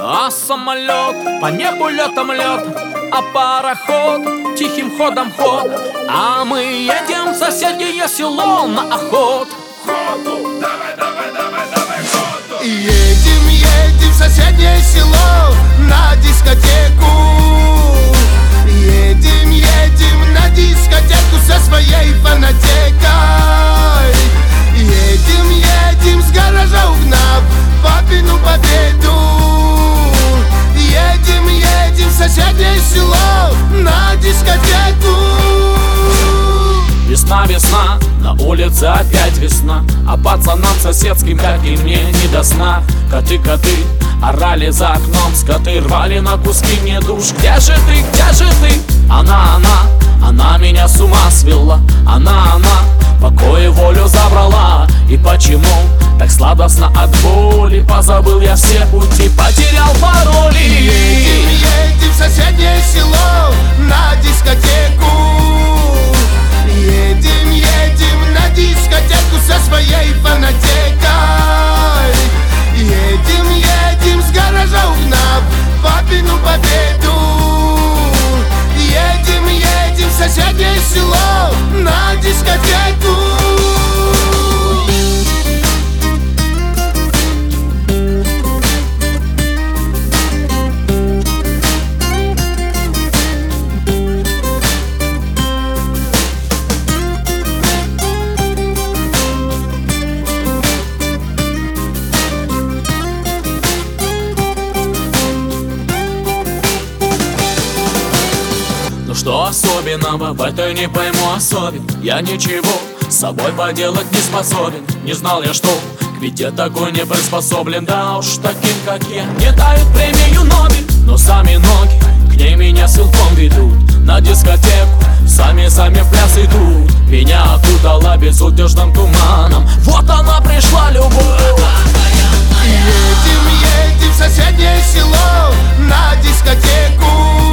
А самолет по небу летом лет, а пароход тихим ходом ход. А мы едем в соседнее село на охот. Ходу, давай, давай, давай, давай, ходу. Едем, едем в соседнее село на дискотеку. Едем, едем на дискотеку со своей фанатекой. Едем, едем с гаража угнав папину победу. Едем, едем в соседнее село на дискотеку. Весна, весна, на улице опять весна, а пацанам соседским, как и мне, не до сна. Коты, коты, орали за окном, скоты рвали на куски мне душ. Где же ты, где же ты? Она меня с ума свела. Она, покой и волю забрала. И почему так сладостно от боли? Позабыл я все пути, потерял пароли. Едем, едем в соседнее село на дискотеку. Едем, едем на дискотеку со своей фанатекой. Едем, едем с гаража угнав папину победу. Едем, едем в соседнее село на дискотеку. Что особенного в этой не пойму особен? Я ничего с собой поделать не способен. Не знал я, что к беде такой не приспособлен. Да уж таким, как я, не дают премию Нобель. Но сами ноги к ней меня силком ведут. На дискотеку сами в пляс идут. Меня окутала безудержным туманом. Вот она пришла, любовь. Едем, едем в соседнее село на дискотеку.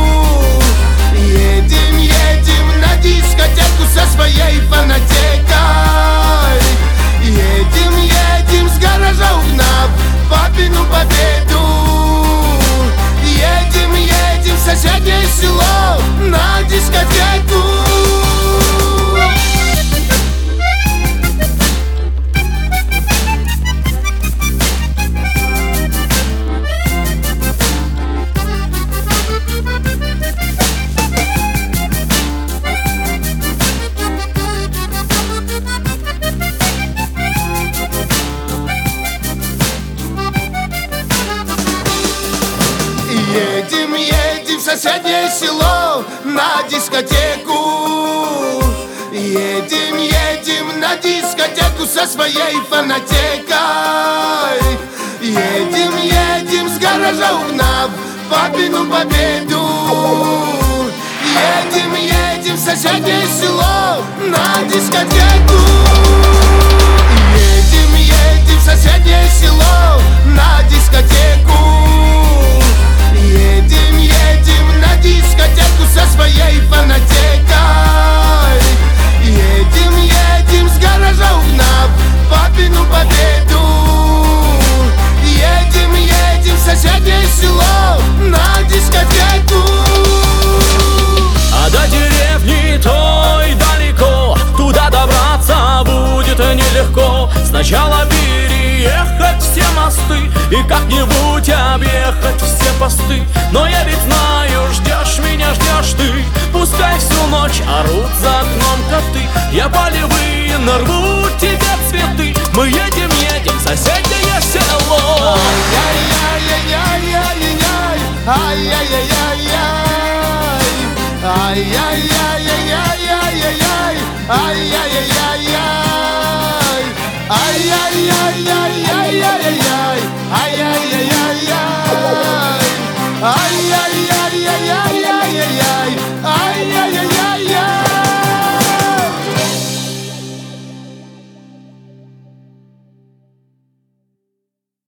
Едем, едем на дискотеку со своей фанатекой. Едем, едем с гаража угнав папину победу. Едем, едем в соседнее село на дискотеку. Едем, едем в соседнее село на дискотеку. Едем, едем на дискотеку со своей фанатекой. Едем, едем с гаража угнав папину победу. Едем, едем в соседнее село на дискотеку. Едем, едем в соседнее село на дискотеку. Едем, едем на дискотеку со своей фанатекой. Едем, едем с гаража угнав папину победу. Едем, едем в соседнее село на дискотеку. А до деревни той далеко, туда добраться будет нелегко. Сначала переехать все мосты и как-нибудь объехать все посты. Но я ведь знаю, ждешь меня, ждешь ты. Пускай всю ночь орут за окном коты. Я полевые нарву тебе цветы. Мы едем, едем в соседнее село. Ай-яй-яй-яй-яй-яй, ай-яй-яй-яй-яй, ай-яй-яй-яй-яй-яй, ай-яй-яй-яй-яй, ай-яй-яй-яй.